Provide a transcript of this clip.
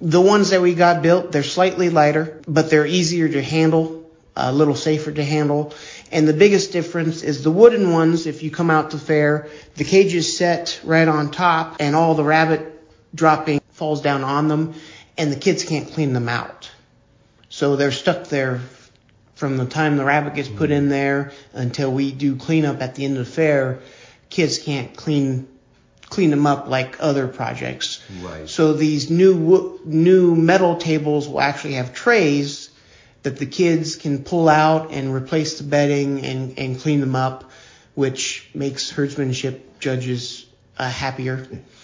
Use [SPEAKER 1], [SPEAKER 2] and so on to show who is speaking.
[SPEAKER 1] The ones that we got built, they're slightly lighter, but they're easier to handle, a little safer to handle. And the biggest difference is the wooden ones. If you come out to fair, the cage is set right on top and all the rabbit dropping falls down on them and the kids can't clean them out. So they're stuck there from the time the rabbit gets put in there until we do cleanup at the end of the fair. Kids can't clean them up like other projects.
[SPEAKER 2] Right.
[SPEAKER 1] So these new metal tables will actually have trays that the kids can pull out and replace the bedding and clean them up, which makes herdsmanship judges happier.